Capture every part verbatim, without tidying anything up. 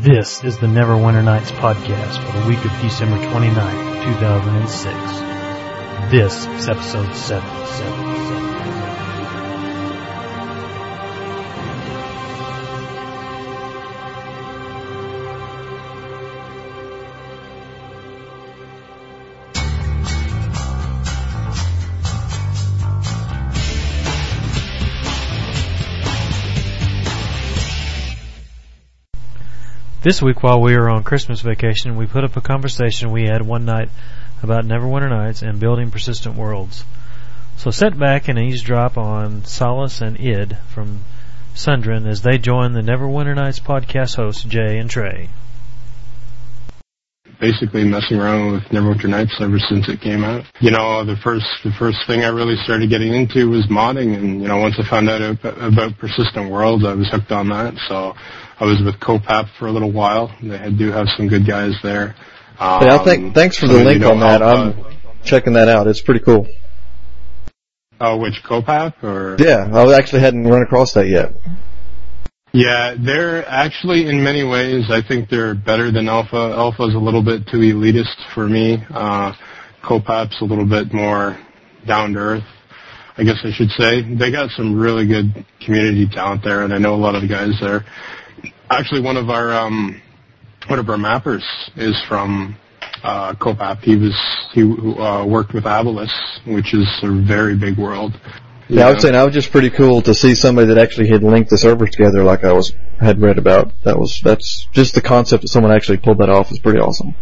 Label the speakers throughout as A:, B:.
A: This is the Neverwinter Nights podcast for the week of December twenty-ninth, two thousand six. This is episode seven. seven, seven. This week, while we were on Christmas vacation, we put up a conversation we had one night about Neverwinter Nights and building persistent worlds. So sit back and eavesdrop on Solace and Id from Sundren as they join the Neverwinter Nights podcast hosts Jay and Trey.
B: Basically messing around with Neverwinter Nights ever since it came out. You know, the first the first thing I really started getting into was modding, and you know, once I found out about persistent worlds, I was hooked on that. So I was with Copap for a little while. They do have some good guys there. Um,
C: yeah, I think, thanks for the link you know, on that. I'm uh, checking that out. It's pretty cool.
B: Oh, which Copap or?
C: Yeah, I actually hadn't run across that yet.
B: Yeah, they're actually, in many ways, I think they're better than Alpha. Alpha's a little bit too elitist for me. Uh, Copap's a little bit more down to earth, I guess I should say. They got some really good community talent there, and I know a lot of the guys there. Actually, one of our um, one of our mappers is from uh, Copap. He was he uh, worked with Abilis, which is a very big world.
C: Yeah, I was saying that was just pretty cool to see somebody that actually had linked the servers together, like I was had read about. That was that's just the concept that someone actually pulled that off is pretty awesome.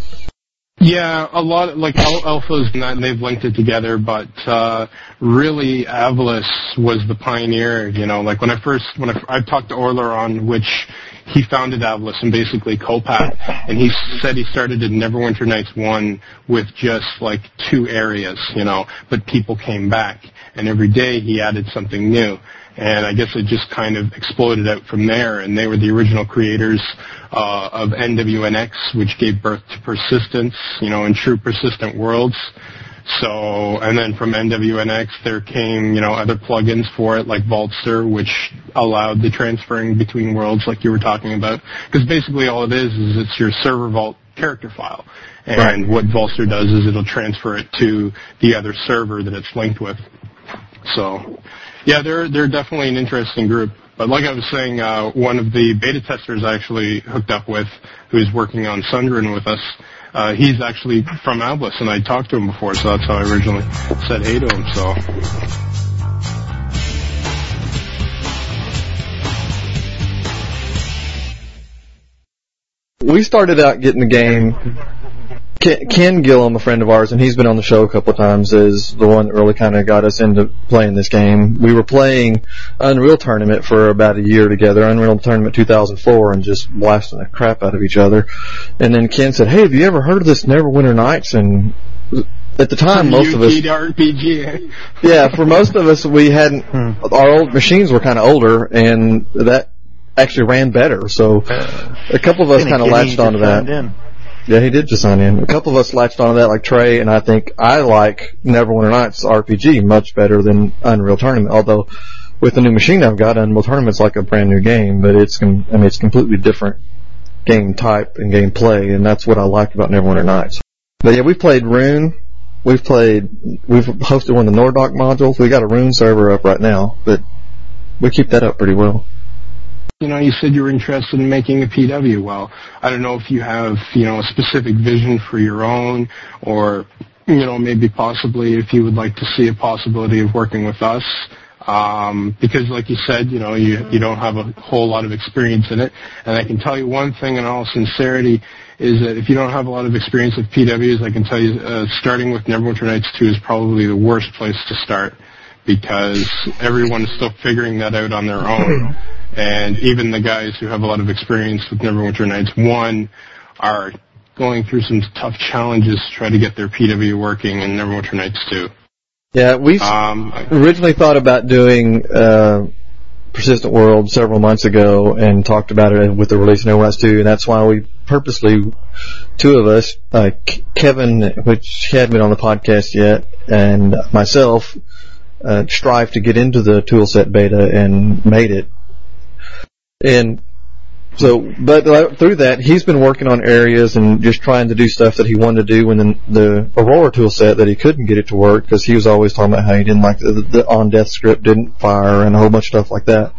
B: Yeah, a lot of, like Alphas and that, and they've linked it together, but uh, really Abilis was the pioneer. You know, like when I first when I, I talked to Orleron, which he founded Abilis and basically Copap, and he said he started in Neverwinter Nights one with just like two areas, you know, but people came back, and every day he added something new. And I guess it just kind of exploded out from there, and they were the original creators uh, of N W N X, which gave birth to Persistence, you know, and true persistent worlds. So, and then from N W N X there came, you know, other plugins for it, like Vaultster, which allowed the transferring between worlds like you were talking about. Because basically all it is is it's your server vault character file. And right. What Vaultster does is it'll transfer it to the other server that it's linked with. So, yeah, they're they're definitely an interesting group. But like I was saying, uh, one of the beta testers I actually hooked up with, who's working on Sundren with us, uh, he's actually from Abilis, and I talked to him before, so that's how I originally said hey to him. So.
C: We started out getting the game. Ken Gillum, a friend of ours, and he's been on the show a couple of times, is the one that really kind of got us into playing this game. We were playing Unreal Tournament for about a year together, Unreal Tournament two thousand four, and just blasting the crap out of each other. And then Ken said, hey, have you ever heard of this Neverwinter Nights? And at the time, most of us...
B: R P G.
C: Yeah, for most of us, we hadn't... Our old machines were kind of older, and that actually ran better. So a couple of us kind of latched onto that. In. Yeah, he did just sign in. A couple of us latched onto that, like Trey, and I think I like Neverwinter Nights R P G much better than Unreal Tournament. Although, with the new machine I've got, Unreal Tournament's like a brand new game, but it's, I mean, it's completely different game type and game play, and that's what I like about Neverwinter Nights. But yeah, we've played Rune. We've played, we've hosted one of the Nordoc modules. We got a Rune server up right now, but we keep that up pretty well.
B: You know, you said you were interested in making a P W. Well, I don't know if you have, you know, a specific vision for your own, or, you know, maybe possibly if you would like to see a possibility of working with us. Um, because like you said, you know, you, you don't have a whole lot of experience in it. And I can tell you one thing in all sincerity is that if you don't have a lot of experience with P Ws, I can tell you, uh, starting with Neverwinter Nights two is probably the worst place to start, because everyone is still figuring that out on their own. And even the guys who have a lot of experience with Neverwinter Nights one are going through some tough challenges to try to get their P W working in Neverwinter Nights two.
C: Yeah, we um, originally thought about doing uh, Persistent World several months ago and talked about it with the release of Neverwinter Nights two, and that's why we purposely, two of us, uh, Kevin, which hadn't been on the podcast yet, and myself, uh, strived to get into the toolset beta and made it. And So, but uh, through that, he's been working on areas and just trying to do stuff that he wanted to do when the, the Aurora tool set that he couldn't get it to work because he was always talking about how he didn't like the, the on-death script didn't fire and a whole bunch of stuff like that.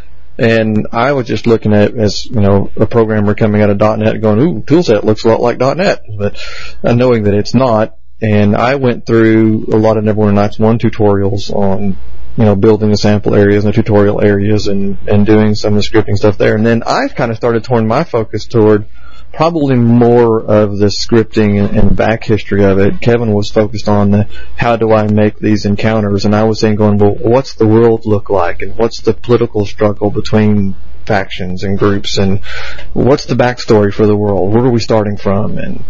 C: And I was just looking at it as, you know, a programmer coming out of .NET going, ooh, tool set looks a lot like .NET, but uh, knowing that it's not. And I went through a lot of Neverwinter Nights one tutorials on, you know, building the sample areas and the tutorial areas and, and doing some of the scripting stuff there. And then I've kind of started turning my focus toward probably more of the scripting and, and back history of it. Kevin was focused on the, how do I make these encounters, and I was saying going, well, what's the world look like, and what's the political struggle between factions and groups, and what's the backstory for the world? Where are we starting from? And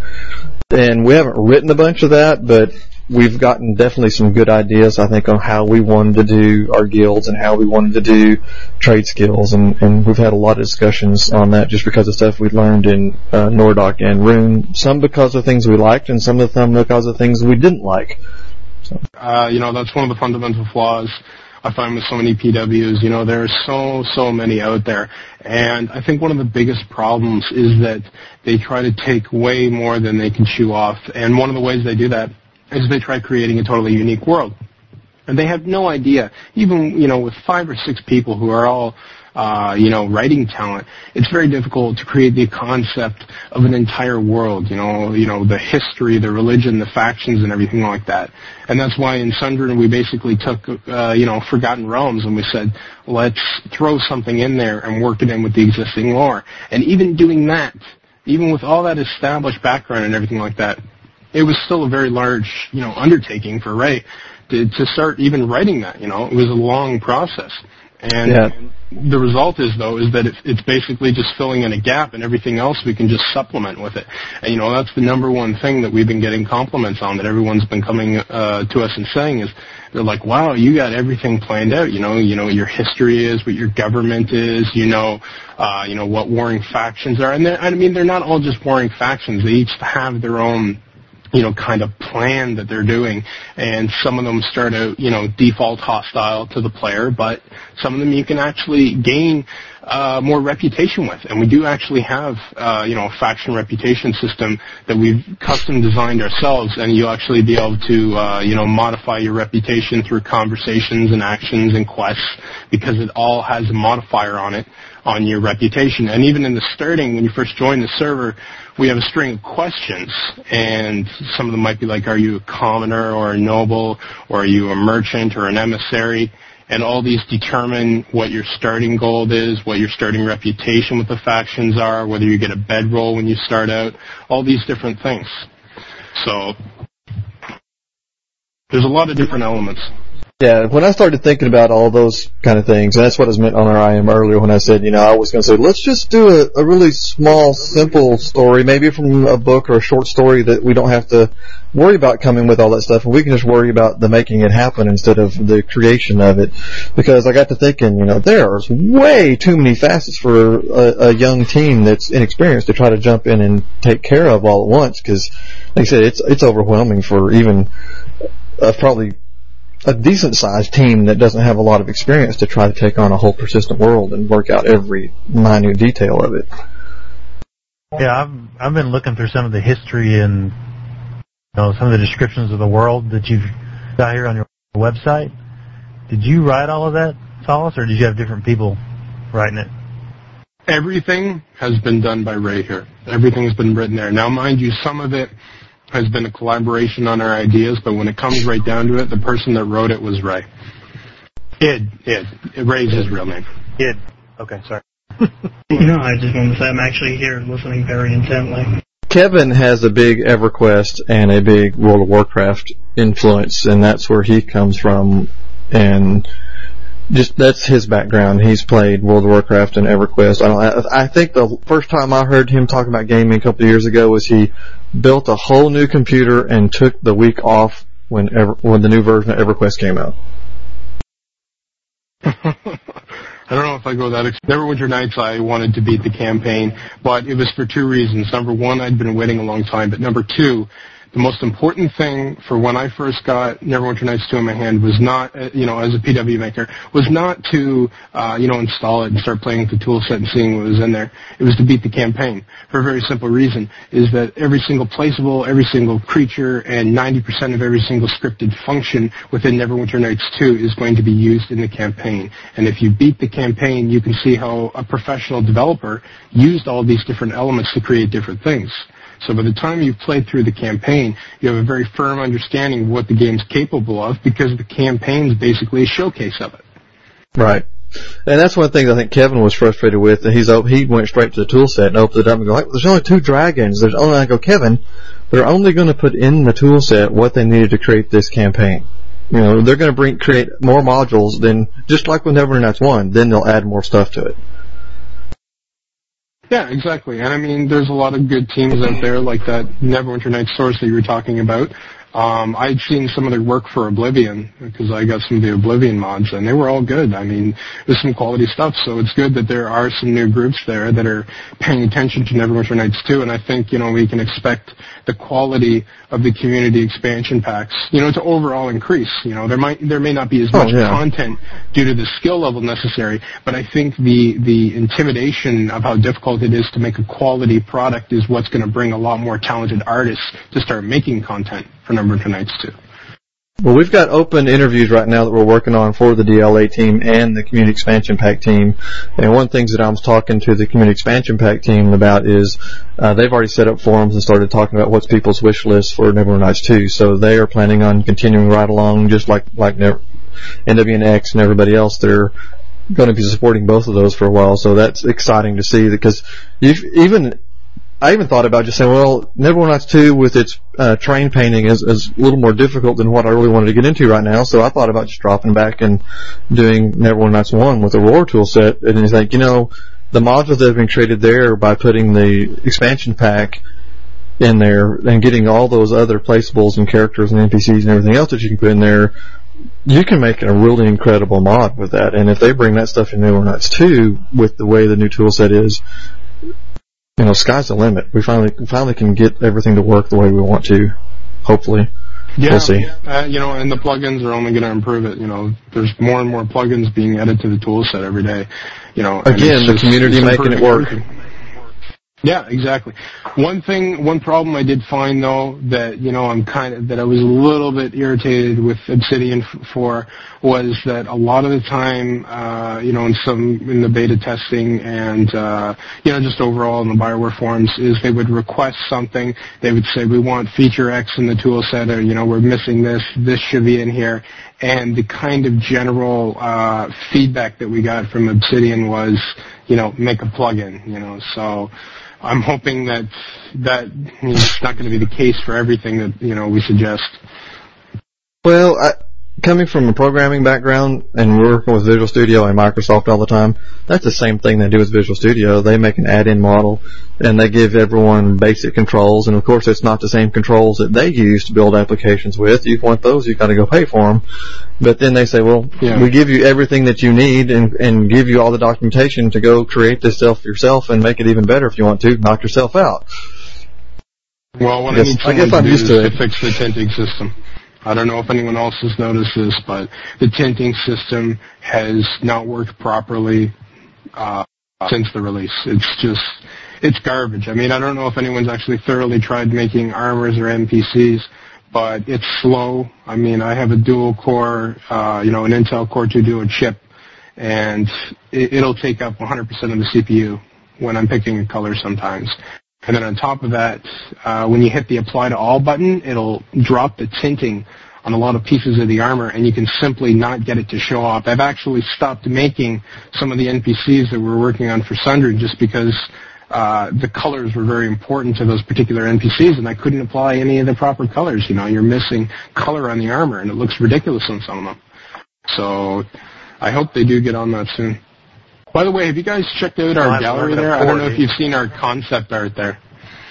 C: and we haven't written a bunch of that, but we've gotten definitely some good ideas, I think, on how we wanted to do our guilds and how we wanted to do trade skills, and, and we've had a lot of discussions on that just because of stuff we learned in uh, Nordock and Rune, some because of things we liked and some of them because of things we didn't like. So.
B: Uh, you know, that's one of the fundamental flaws I find with so many P Ws. You know, there are so, so many out there. And I think one of the biggest problems is that they try to take way more than they can chew off. And one of the ways they do that is they try creating a totally unique world. And they have no idea, even, you know, with five or six people who are all, uh, you know, writing talent, it's very difficult to create the concept of an entire world, you know, you know, the history, the religion, the factions, and everything like that. And that's why in Sundren we basically took, uh, you know, Forgotten Realms and we said, let's throw something in there and work it in with the existing lore. And even doing that, even with all that established background and everything like that, it was still a very large, you know, undertaking for Ray to, to start even writing that, you know. It was a long process. And yeah. The result is, though, is that it's, it's basically just filling in a gap, and everything else we can just supplement with it. And, you know, that's the number one thing that we've been getting compliments on, that everyone's been coming uh, to us and saying is, they're like, wow, you got everything planned out. You know, you know, your history is, what your government is, you know, uh, you know, what warring factions are. And I mean, they're not all just warring factions. They each have their own, you know, kind of plan that they're doing, and some of them start out, you know, default hostile to the player, but some of them you can actually gain uh, more reputation with, and we do actually have, uh, you know, a faction reputation system that we've custom designed ourselves, and you'll actually be able to, uh, you know, modify your reputation through conversations and actions and quests, because it all has a modifier on it, on your reputation. And even in the starting, when you first join the server, we have a string of questions, and some of them might be like, are you a commoner or a noble, or are you a merchant or an emissary? And all these determine what your starting gold is, what your starting reputation with the factions are, whether you get a bedroll when you start out, all these different things. So there's a lot of different elements.
C: Yeah, when I started thinking about all those kind of things, and that's what I was meant on our I M earlier when I said, you know, I was going to say, let's just do a, a really small, simple story, maybe from a book or a short story that we don't have to worry about coming with all that stuff, and we can just worry about the making it happen instead of the creation of it. Because I got to thinking, you know, there's way too many facets for a, a young team that's inexperienced to try to jump in and take care of all at once, because, like I said, it's, it's overwhelming for even uh, probably a decent-sized team that doesn't have a lot of experience to try to take on a whole persistent world and work out every minute detail of it.
D: Yeah, I've I've been looking through some of the history and, you know, some of the descriptions of the world that you've got here on your website. Did you write all of that, Solace, or did you have different people writing it?
B: Everything has been done by Ray here. Everything has been written there. Now, mind you, some of it has been a collaboration on our ideas, but when it comes right down to it, the person that wrote it was Ray. Id, Id. Ray's his real name.
D: Id. Okay, sorry.
E: You know, I just wanted to say I'm actually here listening very intently.
C: Kevin has a big EverQuest and a big World of Warcraft influence, and that's where he comes from, and just that's his background. He's played World of Warcraft and EverQuest. I don't. I think the first time I heard him talk about gaming a couple of years ago was he built a whole new computer and took the week off when ever, when the new version of EverQuest came out.
B: I don't know if I go that ex- Neverwinter Nights, I wanted to beat the campaign, but it was for two reasons. Number one, I'd been waiting a long time, but number two, The most important thing for when I first got Neverwinter Nights two in my hand was not, uh, you know, as a P W maker, was not to, uh, you know, install it and start playing with the tool set and seeing what was in there. It was to beat the campaign for a very simple reason, is that every single placeable, every single creature, and ninety percent of every single scripted function within Neverwinter Nights two is going to be used in the campaign. And if you beat the campaign, you can see how a professional developer used all these different elements to create different things. So by the time you've played through the campaign, you have a very firm understanding of what the game's capable of, because the campaign's basically a showcase of it.
C: Right. And that's one of the things I think Kevin was frustrated with. That he's he went straight to the tool set and opened it up and go, like, there's only two dragons. There's only, I go, Kevin, they're only going to put in the tool set what they needed to create this campaign. You know, they're going to bring create more modules than, just like with Neverwinter Nights one, then they'll add more stuff to it.
B: Yeah, exactly. And I mean, there's a lot of good teams out there, like that Neverwinter Nights source that you were talking about. Um, I'd seen some of their work for Oblivion, because I got some of the Oblivion mods, and they were all good. I mean, there's some quality stuff, so it's good that there are some new groups there that are paying attention to Neverwinter Nights two, and I think, you know, we can expect the quality of the community expansion packs, you know, to overall increase. You know, there might, there may not be as much
C: oh, yeah.
B: content due to the skill level necessary, but I think the, the intimidation of how difficult it is to make a quality product is what's going to bring a lot more talented artists to start making content for Neverwinter Nights two.
C: Well, we've got open interviews right now that we're working on for the D L A team and the Community Expansion Pack team. And one of the things that I was talking to the Community Expansion Pack team about is uh, they've already set up forums and started talking about what's people's wish list for Neverwinter Nights two. So they are planning on continuing right along, just like like N W N X and everybody else. They're going to be supporting both of those for a while. So that's exciting to see, because you've even I even thought about just saying, well, Neverwinter Nights two with its uh, train painting is, is a little more difficult than what I really wanted to get into right now, so I thought about just dropping back and doing Neverwinter Nights one with the Roar tool set, and it's like, you know, the modules that have been created there by putting the expansion pack in there and getting all those other placeables and characters and N P Cs and everything else that you can put in there, you can make a really incredible mod with that. And if they bring that stuff in Neverwinter Nights two with the way the new tool set is, you know, sky's the limit. We finally finally can get everything to work the way we want to, hopefully.
B: Yeah,
C: we'll see.
B: Uh, you know, and the plugins are only going to improve it. You know, there's more and more plugins being added to the tool set every day. You know,
C: again, the
B: just,
C: community making it work.
B: Everything. Yeah, exactly. One thing, one problem I did find though that, you know, I'm kind of, that I was a little bit irritated with Obsidian f- for was that a lot of the time, uh, you know, in some, in the beta testing and, uh, you know, just overall in the BioWare forums is they would request something. They would say, we want feature X in the tool set, or, you know, we're missing this, this should be in here. And the kind of general, uh, feedback that we got from Obsidian was, you know, make a plugin, you know, so, I'm hoping that that you know, it's not going to be the case for everything that, you know, we suggest.
C: Well, I, coming from a programming background and working with Visual Studio and Microsoft all the time, that's the same thing they do with Visual Studio. They make an add-in model and they give everyone basic controls, and of course it's not the same controls that they use to build applications with. You want those, you've got to go pay for them. But then they say, well, yeah. we give you everything that you need and, and give you all the documentation to go create this stuff yourself and make it even better if you want to. Knock yourself out.
B: Well, what I, guess, I need someone I to do is to, to fix the tinting system. I don't know if anyone else has noticed this, but the tinting system has not worked properly uh, since the release. It's just, it's garbage. I mean, I don't know if anyone's actually thoroughly tried making armors or N P Cs, but it's slow. I mean, I have a dual core, uh, you know, an Intel Core two Duo chip, and it, it'll take up one hundred percent of the C P U when I'm picking a color sometimes. And then on top of that, uh, when you hit the apply to all button, it'll drop the tinting on a lot of pieces of the armor, and you can simply not get it to show up. I've actually stopped making some of the N P Cs that we're working on for Sundry just because uh, the colors were very important to those particular N P Cs, and I couldn't apply any of the proper colors. You know, you're missing color on the armor, and it looks ridiculous on some of them. So I hope they do get on that soon. By the way, have you guys checked out our gallery there? I don't know if you've seen our concept art there.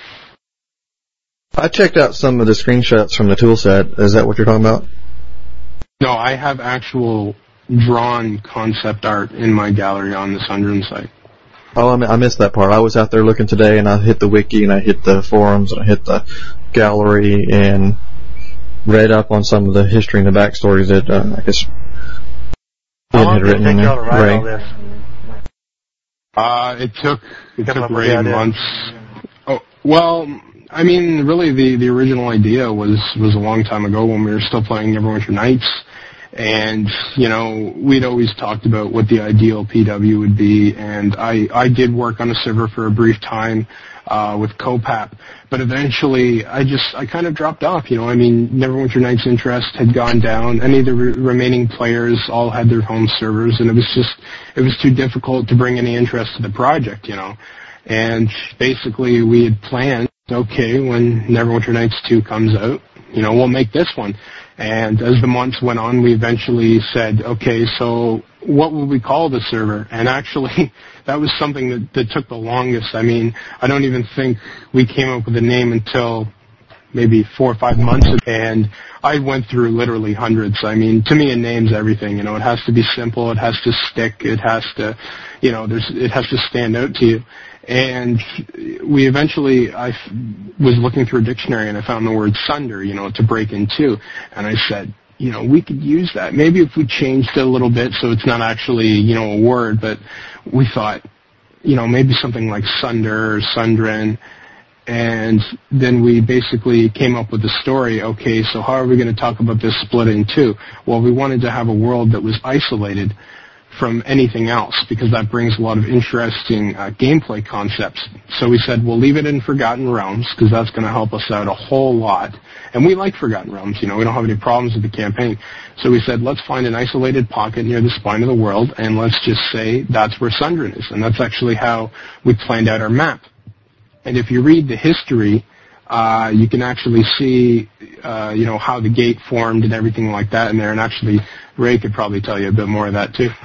C: I checked out some of the screenshots from the tool set. Is that what you're talking about?
B: No, I have actual drawn concept art in my gallery on the Sundrum site.
C: Oh, I missed that part. I was out there looking today, and I hit the wiki, and I hit the forums, and I hit the gallery, and read up on some of the history and the backstories that uh, I guess
D: Ian
C: had written in
D: there. How long did it take y'all to write
C: Ray.
D: all this?
B: Uh, it took it
D: Come
B: took
D: up with
B: Ray
D: the idea.
B: months. Oh, well, I mean, really, the the original idea was was a long time ago when we were still playing Neverwinter Nights. And, you know, we'd always talked about what the ideal P W would be, and I, I did work on a server for a brief time uh, with Copap, but eventually I just, I kind of dropped off, you know, I mean, Neverwinter Nights' interest had gone down, any of the re- remaining players all had their home servers, and it was just, it was too difficult to bring any interest to the project, you know, and basically we had planned, okay, when Neverwinter Nights two comes out, you know, we'll make this one. And as the months went on, we eventually said, okay, so what will we call the server? And actually, that was something that, that took the longest. I mean, I don't even think we came up with a name until maybe four or five months. And I went through literally hundreds. I mean, to me, a name's everything. You know, it has to be simple. It has to stick. It has to, you know, there's, it has to stand out to you. And we eventually, I f- was looking through a dictionary and I found the word sunder, you know, to break in two. And I said, you know, we could use that. Maybe if we changed it a little bit so it's not actually, you know, a word, but we thought, you know, maybe something like sunder or sundren. And then we basically came up with the story, okay, so how are we going to talk about this split in two? Well, we wanted to have a world that was isolated from anything else, because that brings a lot of interesting uh, gameplay concepts. So we said, we'll leave it in Forgotten Realms, because that's going to help us out a whole lot. And we like Forgotten Realms, you know, we don't have any problems with the campaign. So we said, let's find an isolated pocket near the spine of the world, and let's just say that's where Sundren is. And that's actually how we planned out our map. And if you read the history, uh, you can actually see, uh, you know, how the gate formed and everything like that in there. And actually, Ray could probably tell you a bit more of that, too.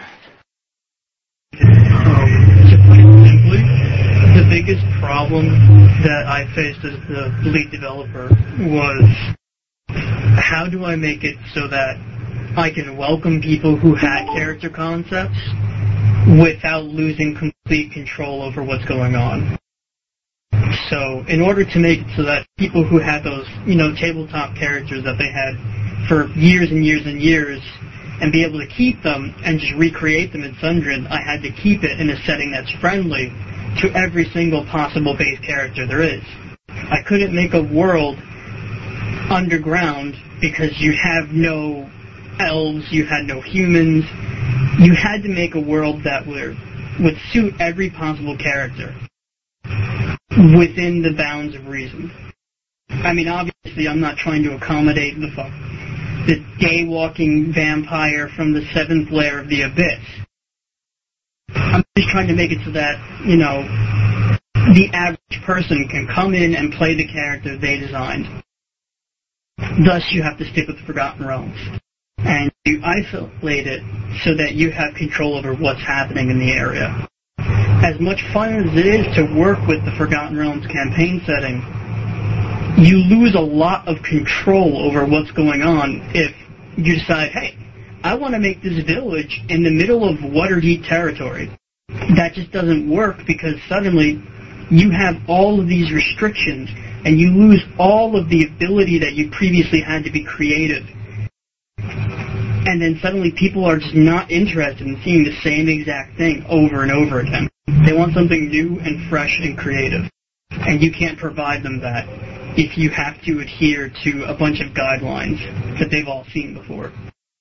E: Um, to put it simply, the biggest problem that I faced as the lead developer was how do I make it so that I can welcome people who had character concepts without losing complete control over what's going on. So in order to make it so that people who had those, you know, tabletop characters that they had for years and years and years and be able to keep them and just recreate them in Sundren, I had to keep it in a setting that's friendly to every single possible base character there is. I couldn't make a world underground because you have no elves, you had no humans. You had to make a world that would, would suit every possible character within the bounds of reason. I mean, obviously, I'm not trying to accommodate the fuck. the day-walking vampire from the seventh layer of the abyss. I'm just trying to make it so that, you know, the average person can come in and play the character they designed. Thus, you have to stick with the Forgotten Realms. And you isolate it so that you have control over what's happening in the area. As much fun as it is to work with the Forgotten Realms campaign setting, you lose a lot of control over what's going on if you decide, hey, I want to make this village in the middle of Waterdeep territory. That just doesn't work because suddenly you have all of these restrictions and you lose all of the ability that you previously had to be creative. And then suddenly people are just not interested in seeing the same exact thing over and over again. They want something new and fresh and creative. And you can't provide them that if you have to adhere to a bunch of guidelines that they've all seen before.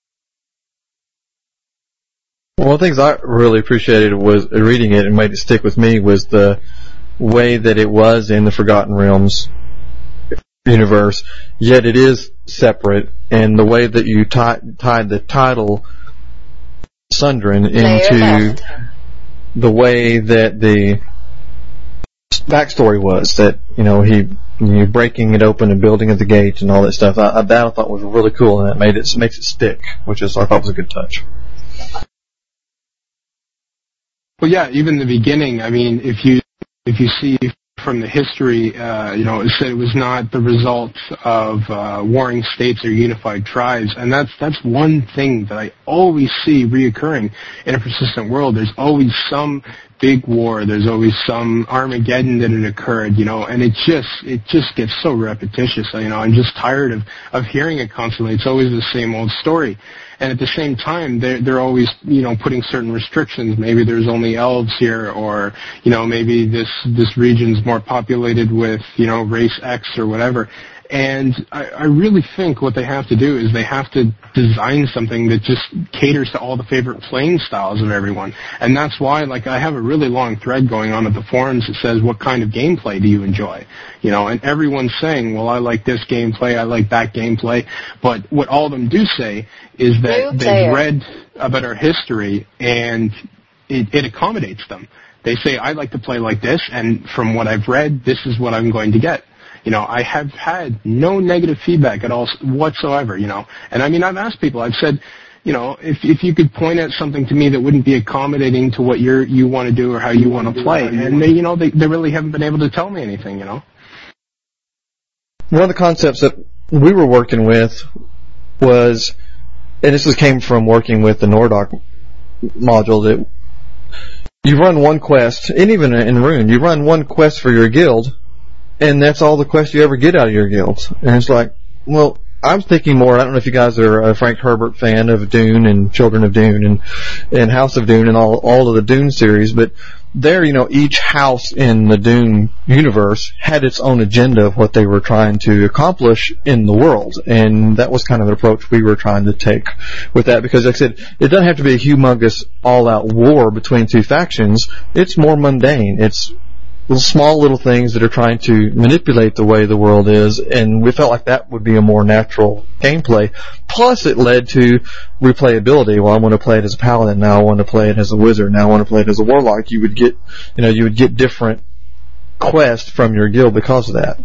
C: Well, one of the things I really appreciated was reading it and made it stick with me was the way that it was in the Forgotten Realms universe, yet it is separate, and the way that you tie, tied the title Sundren into the way that the backstory was, that, you know, he you breaking it open and building at the gates and all that stuff. I, that I thought was really cool, and it made it makes it stick, which is I thought was a good touch.
B: Well, yeah, even the beginning. I mean, if you if you see from the history, uh, you know, it said it was not the result of uh, warring states or unified tribes, and that's that's one thing that I always see reoccurring in a persistent world. There's always some big war. There's always some Armageddon that had occurred, you know, and it just it just gets so repetitious. You know, I'm just tired of of hearing it constantly. It's always the same old story. And at the same time, they're, they're always, you know, putting certain restrictions. Maybe there's only elves here, or, you know, maybe this, this region's more populated with, you know, race X or whatever. And I, I really think what they have to do is they have to design something that just caters to all the favorite playing styles of everyone. And that's why, like, I have a really long thread going on at the forums that says, what kind of gameplay do you enjoy? You know, and everyone's saying, well, I like this gameplay, I like that gameplay. But what all of them do say is that they've read about our history, and it, it accommodates them. They say, I like to play like this, and from what I've read, this is what I'm going to get. You know, I have had no negative feedback at all whatsoever, you know. And I mean, I've asked people, I've said, you know, if if you could point at something to me that wouldn't be accommodating to what you're, you want to do or how you want to play. And they, you know, they, they really haven't been able to tell me anything, you know.
C: One of the concepts that we were working with was, and this was came from working with the Nordoc module, that you run one quest, and even in Rune, you run one quest for your guild, and that's all the quests you ever get out of your guilds. And it's like, well, I'm thinking more, I don't know if you guys are a Frank Herbert fan of Dune and Children of Dune and, and House of Dune and all, all of the Dune series, but there, you know, each house in the Dune universe had its own agenda of what they were trying to accomplish in the world. And that was kind of the approach we were trying to take with that, because like I said, it doesn't have to be a humongous all-out war between two factions. It's more mundane. It's little small little things that are trying to manipulate the way the world is, and we felt like that would be a more natural gameplay. Plus, it led to replayability. Well, I want to play it as a paladin, now I want to play it as a wizard, now I want to play it as a warlock. You would get, you know, you would get different quests from your guild because of that.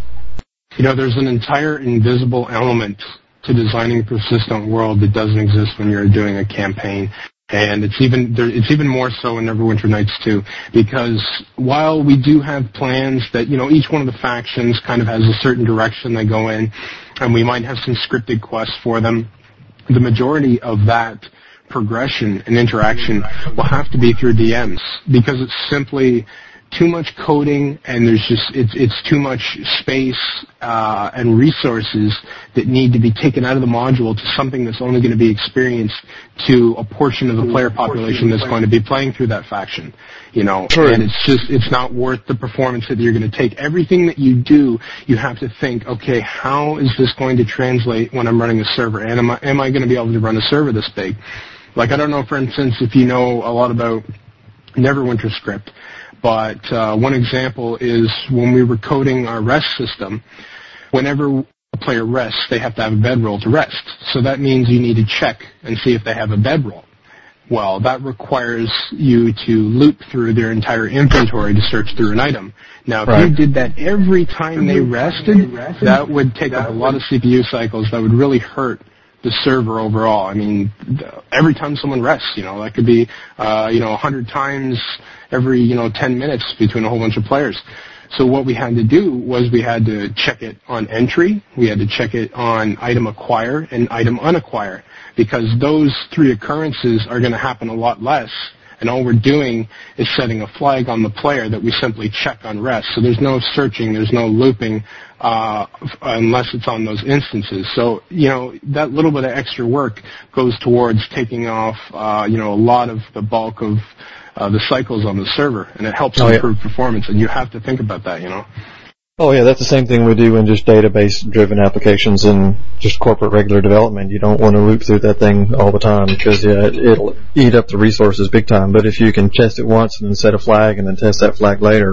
B: You know, there's an entire invisible element to designing a persistent world that doesn't exist when you're doing a campaign. And it's even it's even more so in Neverwinter Nights too, because while we do have plans that, you know, each one of the factions kind of has a certain direction they go in, and we might have some scripted quests for them, the majority of that progression and interaction will have to be through D Ms, because it's simply too much coding, and there's just it's it's too much space uh, and resources that need to be taken out of the module to something that's only going to be experienced to a portion of the player population that's going to be playing through that faction. You know, True. And it's just it's not worth the performance that you're going to take. Everything that you do, you have to think, okay, how is this going to translate when I'm running a server? And am I am I going to be able to run a server this big? Like, I don't know, for instance, if you know a lot about Neverwinter script. But uh, one example is when we were coding our rest system, whenever a player rests, they have to have a bedroll to rest. So that means you need to check and see if they have a bedroll. Well, that requires you to loop through their entire inventory to search through an item. Now, if right. you did that every time they rested, that would take up a lot of C P U cycles. That would really hurt the server overall. I mean, every time someone rests, you know, that could be, uh, you know, a hundred times every, you know, ten minutes between a whole bunch of players. So what we had to do was we had to check it on entry, we had to check it on item acquire and item unacquire, because those three occurrences are going to happen a lot less. And all we're doing is setting a flag on the player that we simply check on rest. So there's no searching, there's no looping, uh, unless it's on those instances. So, you know, that little bit of extra work goes towards taking off, uh, you know, a lot of the bulk of uh, the cycles on the server, and it helps oh, improve yeah. performance. And you have to think about that, you know.
C: Oh yeah, that's the same thing we do in just database-driven applications and just corporate regular development. You don't want to loop through that thing all the time, because yeah, it'll eat up the resources big time. But if you can test it once and then set a flag and then test that flag later,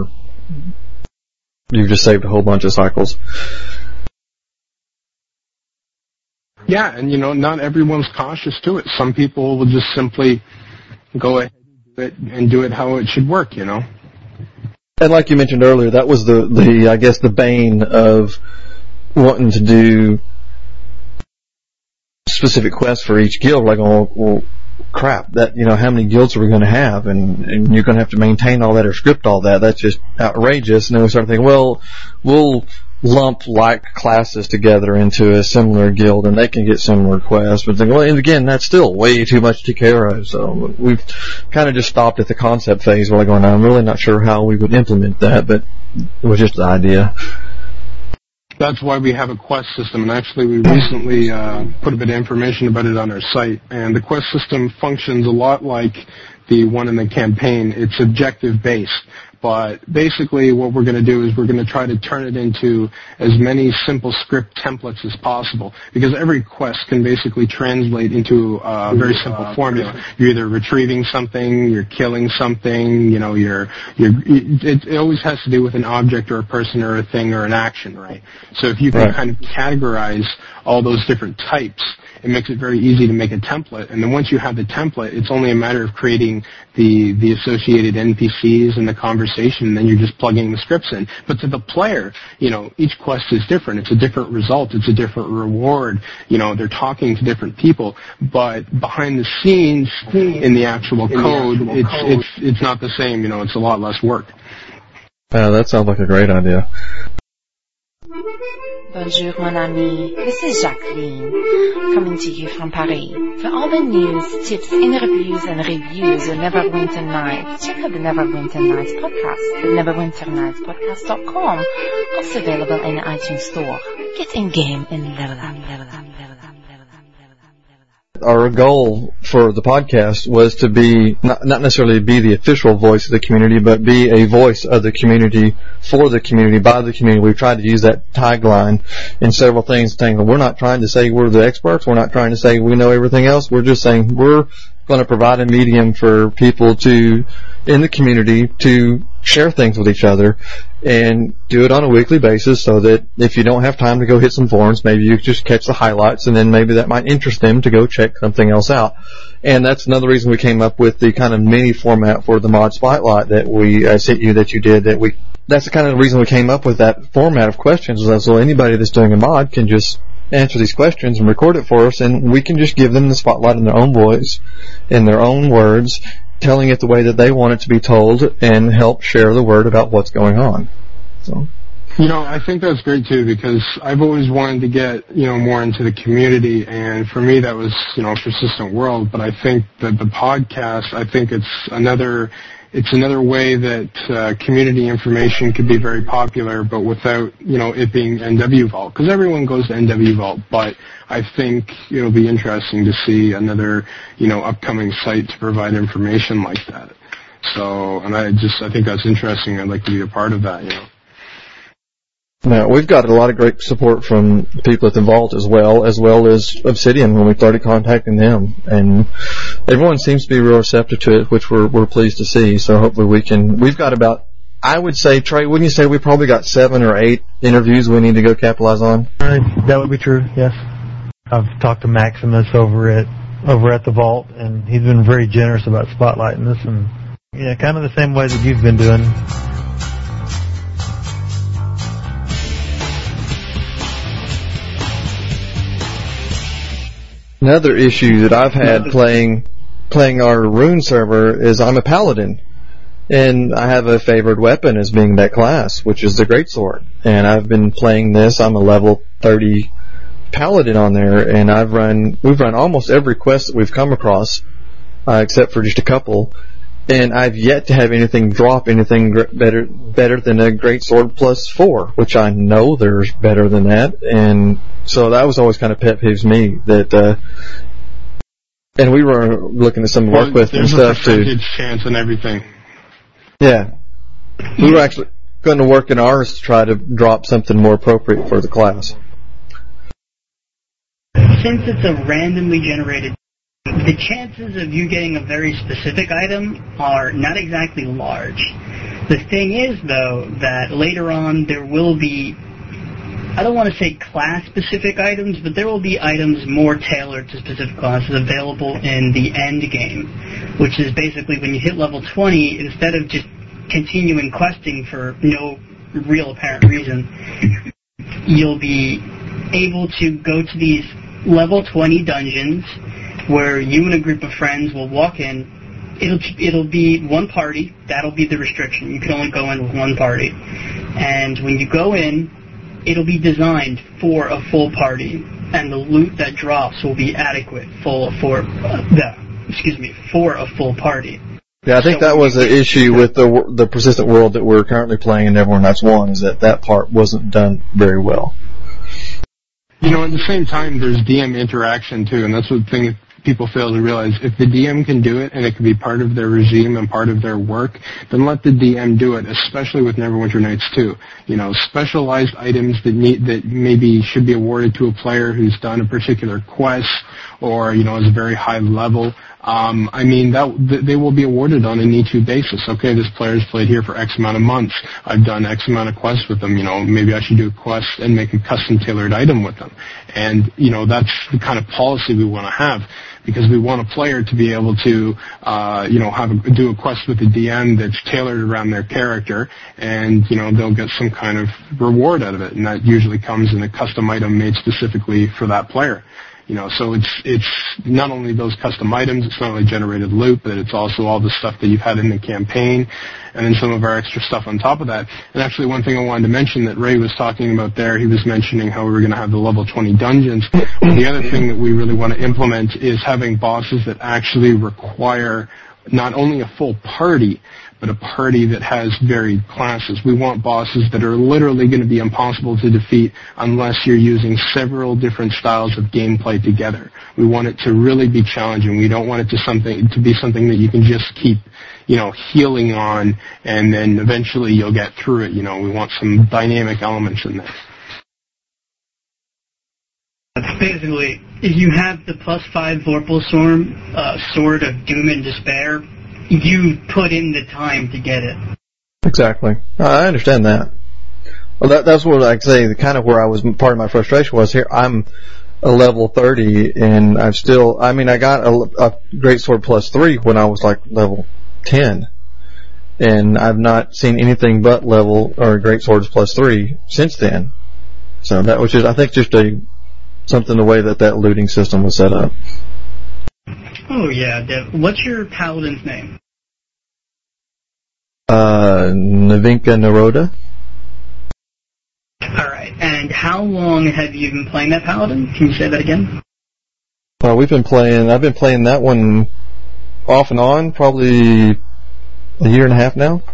C: you've just saved a whole bunch of cycles.
B: Yeah, and you know, not everyone's cautious to it. Some people will just simply go ahead and do it, and do it how it should work, you know.
C: And like you mentioned earlier, that was the, the I guess, the bane of wanting to do specific quests for each guild. Like, oh, well, crap, that, you know, how many guilds are we going to have? And, and you're going to have to maintain all that or script all that. That's just outrageous. And then we started thinking, well, we'll lump like classes together into a similar guild, and they can get similar quests. But then, well, and again, that's still way too much to take care of. So we've kind of just stopped at the concept phase. We're like going, I'm really not sure how we would implement that, but it was just the idea.
B: That's why we have a quest system, and actually we recently uh, put a bit of information about it on our site. And the quest system functions a lot like the one in the campaign. It's objective-based. But basically what we're going to do is we're going to try to turn it into as many simple script templates as possible, because every quest can basically translate into a very simple formula. You're either retrieving something, you're killing something, you know, you're, you're, it, it always has to do with an object or a person or a thing or an action, right? So if you can
C: Right.
B: kind of categorize all those different types, it makes it very easy to make a template. And then once you have the template, it's only a matter of creating the, the associated N P Cs and the conversation, and then you're just plugging the scripts in. But to the player, you know, each quest is different. It's a different result. It's a different reward. You know, they're talking to different people. But behind the scenes, in the actual code, it's, it's, it's not the same. You know, it's a lot less work.
C: Uh, that sounds like a great idea.
F: Bonjour, mon ami. This is Jacqueline, coming to you from Paris. For all the news, tips, interviews, and reviews of Neverwinter Nights, check out the Neverwinter Nights podcast at neverwinter nights podcast dot com, also available in the iTunes Store. Get in game and level up, level up, level up, level up, level up, level up.
C: Our goal for the podcast was to be, not, not necessarily be the official voice of the community, but be a voice of the community, for the community, by the community. We've tried to use that tagline in several things, saying we're not trying to say we're the experts, we're not trying to say we know everything else, we're just saying we're going to provide a medium for people to, in the community, to share things with each other and do it on a weekly basis, so that if you don't have time to go hit some forums, maybe you just catch the highlights, and then maybe that might interest them to go check something else out. And that's another reason we came up with the kind of mini format for the Mod Spotlight that we I sent you that you did. That we that's the kind of reason we came up with that format of questions, so anybody that's doing a mod can just answer these questions and record it for us, and we can just give them the spotlight in their own voice, in their own words, telling it the way that they want it to be told, and help share the word about what's going on. So,
B: you know, I think that's great too, because I've always wanted to get, you know, more into the community, and for me that was, you know, Persistent World. But I think that the podcast, I think it's another, it's another way that uh, community information could be very popular, but without, you know, it being N W Vault, because everyone goes to N W Vault. But I think it'll be interesting to see another, you know, upcoming site to provide information like that. So, and I just, I think that's interesting. I'd like to be a part of that, you know.
C: Now, we've got a lot of great support from people at the Vault as well, as well as Obsidian when we started contacting them. And everyone seems to be real receptive to it, which we're, we're pleased to see. So hopefully we can, we've got about, I would say, Trey, wouldn't you say we probably got seven or eight interviews we need to go capitalize on?
D: Uh, that would be true, yes. I've talked to Maximus over at, over at the Vault, and he's been very generous about spotlighting this, and yeah, kind of the same way that you've been doing.
C: Another issue that I've had playing playing our Rune server is I'm a paladin, and I have a favored weapon as being that class, which is the greatsword. And I've been playing this. I'm a level thirty paladin on there, and I've run we've run almost every quest that we've come across, uh, except for just a couple. And I've yet to have anything drop anything gr- better better than a greatsword plus four, which I know there's better than that. And so that was always kind of pet peeves me. That, uh, and we were looking at some
B: well,
C: work with and stuff too.
B: There's a percentage chance and everything.
C: Yeah, we were actually going to work in ours to try to drop something more appropriate for the class.
E: Since it's a randomly generated, the chances of you getting a very specific item are not exactly large. The thing is, though, that later on there will be, I don't want to say class-specific items, but there will be items more tailored to specific classes available in the end game, which is basically when you hit level twenty, instead of just continuing questing for no real apparent reason, you'll be able to go to these level twenty dungeons where you and a group of friends will walk in. It'll it'll be one party. That'll be the restriction. You can only go in with one party. And when you go in, it'll be designed for a full party, and the loot that drops will be adequate full for uh, the excuse me for a full party.
C: Yeah, I think so that was the issue with the the persistent world that we're currently playing in Neverwinter Nights one, is that that part wasn't done very well.
B: You know, at the same time, there's D M interaction too, and that's what thing people fail to realize. If the D M can do it, and it can be part of their regime and part of their work, then let the D M do it, especially with Neverwinter Nights two. You know, specialized items that need, that maybe should be awarded to a player who's done a particular quest, or, you know, is very high level. Um, I mean, that they will be awarded on a need to basis. Okay, this player's played here for X amount of months. I've done X amount of quests with them. You know, maybe I should do a quest and make a custom tailored item with them. And, you know, that's the kind of policy we want to have, because we want a player to be able to, uh, you know, have a, do a quest with a D M that's tailored around their character, and, you know, they'll get some kind of reward out of it. And that usually comes in a custom item made specifically for that player. You know, so it's it's not only those custom items, it's not only generated loot, but it's also all the stuff that you've had in the campaign, and then some of our extra stuff on top of that. And actually, one thing I wanted to mention that Ray was talking about there, he was mentioning how we were going to have the level twenty dungeons. Well, the other thing that we really want to implement is having bosses that actually require not only a full party, but a party that has varied classes. We want bosses that are literally going to be impossible to defeat unless you're using several different styles of gameplay together. We want it to really be challenging. We don't want it to something to be something that you can just keep, you know, healing on, and then eventually you'll get through it. You know, we want some dynamic elements in there.
E: Basically, if you have the plus five Vorpal Storm, uh, Sword of Doom and Despair, you put in the time to get it.
C: Exactly. I understand that. Well, that, that's what I say, the kind of where I was, part of my frustration was here, I'm a level thirty, and I've still, I mean, I got a, a Great Sword plus three when I was like level ten, and I've not seen anything but level, or Great Swords plus three since then. So that was just, I think just a, something the way that that looting system was set up.
E: Oh yeah, Dev. What's your paladin's name?
C: Uh, Navinka Naroda.
E: Alright, and how long have you been playing that paladin? Can you say that again?
C: Well, we've been playing, I've been playing that one off and on, probably a year and a half now.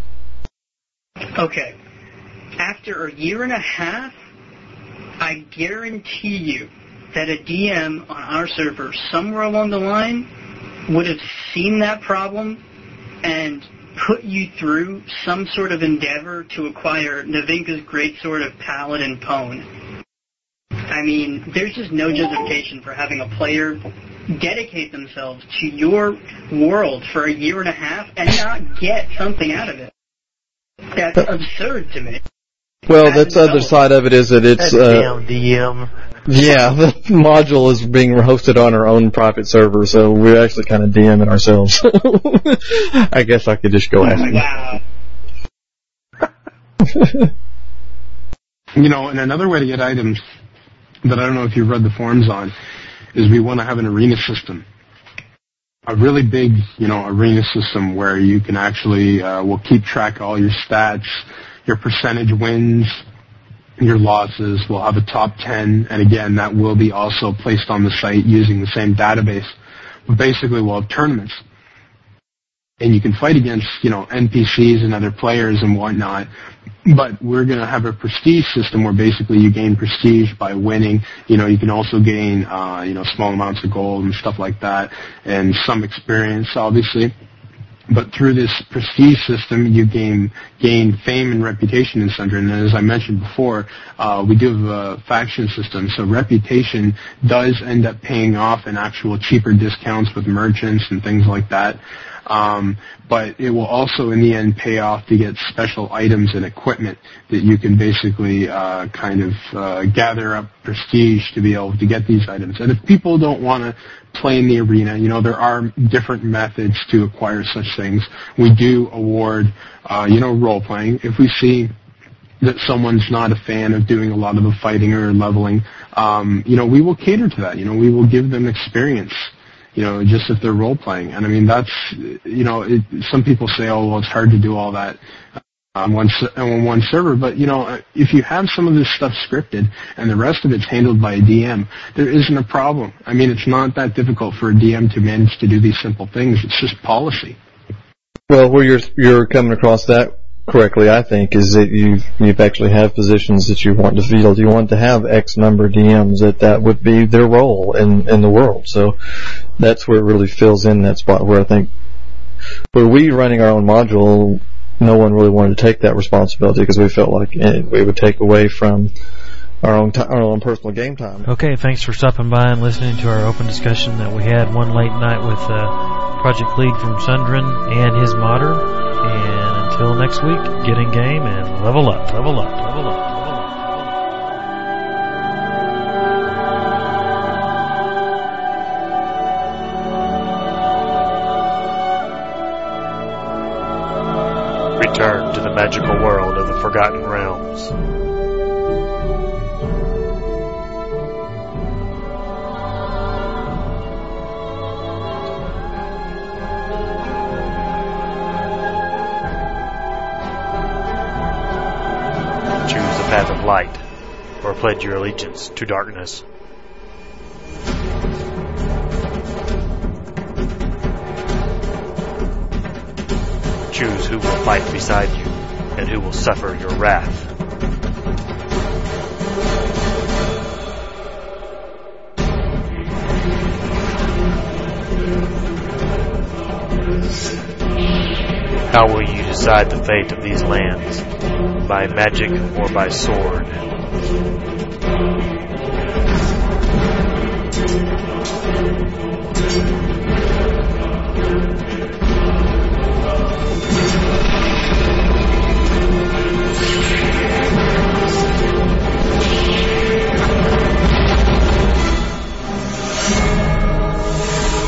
E: Okay. After a year and a half, I guarantee you that a D M on our server somewhere along the line would have seen that problem and put you through some sort of endeavor to acquire Navinka's Greatsword of Paladin Pwn. I mean, there's just no justification for having a player dedicate themselves to your world for a year and a half and not get something out of it. That's absurd to me.
C: Well, that's the other side of it is that it's uh,
D: D M.
C: Yeah, the module is being hosted on our own private server, so we're actually kind of DMing ourselves. I guess I could just go ask him.
E: Wow.
B: You know, and another way to get items that I don't know if you've read the forums on is we want to have an arena system. A really big, you know, arena system where you can actually, uh, will keep track of all your stats, your percentage wins, your losses. We'll have a top ten, and again, that will be also placed on the site using the same database. But basically, we'll have tournaments, and you can fight against, you know, N P Cs and other players and whatnot. But we're going to have a prestige system where basically you gain prestige by winning. You know, you can also gain, uh, you know, small amounts of gold and stuff like that, and some experience, obviously. But through this prestige system, you gain gain fame and reputation in Sundry. And as I mentioned before, uh, we do have a faction system, so reputation does end up paying off in actual cheaper discounts with merchants and things like that. Um, but it will also, in the end, pay off to get special items and equipment that you can basically uh, kind of uh, gather up prestige to be able to get these items. And if people don't want to play in the arena, you know, there are different methods to acquire such things. We do award, uh, you know, role-playing. If we see that someone's not a fan of doing a lot of the fighting or leveling, um, you know, we will cater to that. You know, we will give them experience, you know, just if they're role-playing. And, I mean, that's, you know, it, some people say, oh, well, it's hard to do all that. on one on one server. But you know, if you have some of this stuff scripted and the rest of it's handled by a D M, there isn't a problem. I mean, it's not that difficult for a D M to manage to do these simple things. It's just policy.
C: Well, where you're you're coming across that correctly, I think, is that you you've actually have positions that you want to field. You want to have X number of D Ms, that that would be their role in in the world. So that's where it really fills in that spot where I think, where we running our own module, no one really wanted to take that responsibility because we felt like it, we would take away from our own time, our own personal game time.
A: Okay, thanks for stopping by and listening to our open discussion that we had one late night with uh, Project League from Sundren and his modder. And until next week, get in game and level up, level up, level up. Return to the magical world of the Forgotten Realms. Choose the path of light, or pledge your allegiance to darkness. Choose who will fight beside you, and who will suffer your wrath. How will you decide the fate of these lands? By magic or by sword?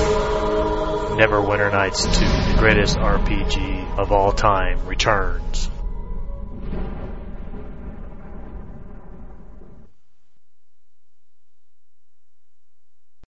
A: Neverwinter Nights two, the greatest R P G of all time, returns.